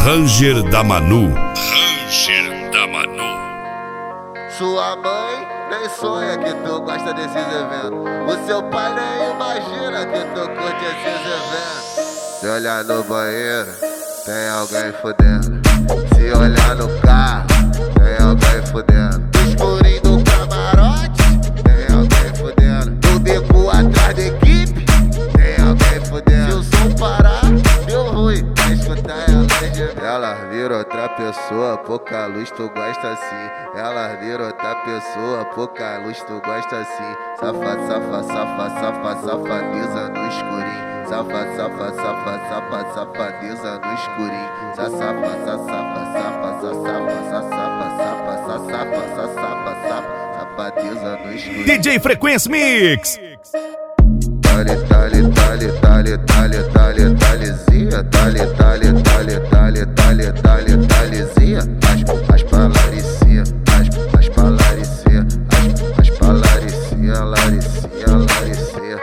Ranger da Manu. Ranger da Manu. Sua mãe nem sonha que tu gosta desses eventos. O seu pai nem imagina que tu curte esses eventos. Se olhar no banheiro, tem alguém fudendo. Se olhar no carro, tem alguém fudendo. No escurinho do camarote, tem alguém fudendo. No beco atrás da equipe, tem alguém fudendo. Se o som parar, deu ruim, vai escutar ela gemer. Ela vira outra pessoa, pouca luz, tu gosta assim. Ela vira outra pessoa, pouca luz, tu gosta assim. Safa, safa, safa, safa, safadeza no escurinho. Safa, safa, safa, safa, safadeza no escurinho. Safa, safa, safa, safa, safa, safa, safa, safadeza no escurinho. DJ Frequência Mix. Dale, dale, dale, dale, dale, dale, dalezinha. Dale, dale, dale, dale, dale, dale, dalezinha. As palaricinha, as palaricinha, as palaricinha, laricinha, laricinha.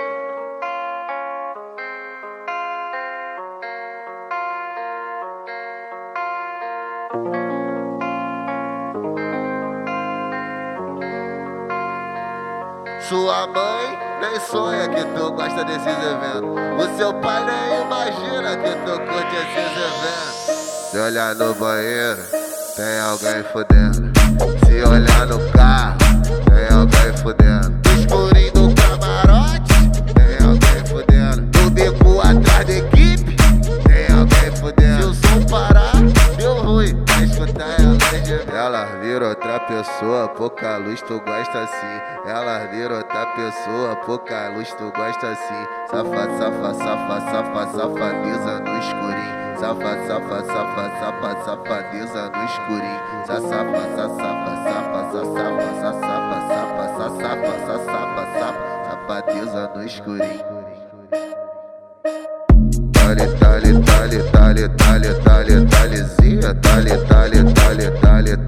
Sua mãe nem sonha que tu gosta desses eventos. O seu pai nem imagina que tu curte esses eventos. Se olhar no banheiro, tem alguém fudendo. Se olhar no carro, tem alguém fudendo. No escurinho do camarote, tem alguém fudendo. No beco atrás da equipe, tem alguém fudendo. Se o som parar, deu ruim, vai escutar ela gemer. Ela vira outra pessoa, pouca luz, tu gosta assim. Ela vira outra pessoa, pouca luz, tu gosta assim. Safa, safa, safa, safa, safadeza no escurinho. Safa, safa, safa, safa, safadeza no escurinho. Safa, safa, safa, safa, safa, safa, safa, safadeza no escurinho. Dale, dale, dale, dale, dale, dale, dalezinha. Dale, dale, dale, dale,